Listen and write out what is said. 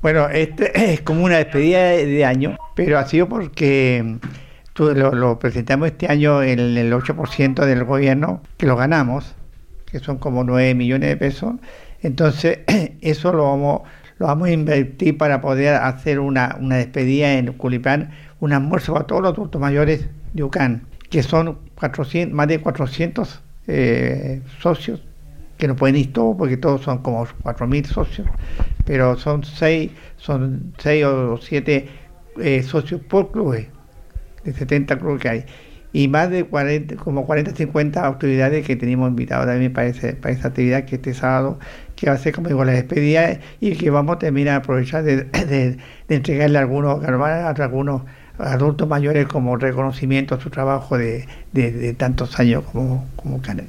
Bueno, este es como una despedida de año, pero ha sido porque lo presentamos este año en el 8% del gobierno, que lo ganamos, que son como 9 millones de pesos. Entonces, eso lo vamos a invertir para poder hacer una despedida en Culipán, un almuerzo para todos los adultos mayores de UCAN, que son 400, más de 400 socios, que no pueden ir todos porque todos son como 4.000 socios, pero son seis o siete socios por club, de 70 clubes que hay. Y más de 40, como 40, 50 autoridades que tenemos invitados también para esa actividad que este sábado, que va a ser, como digo, la despedida, y que vamos también a aprovechar de entregarle a algunos adultos mayores como reconocimiento a su trabajo de tantos años como Canet.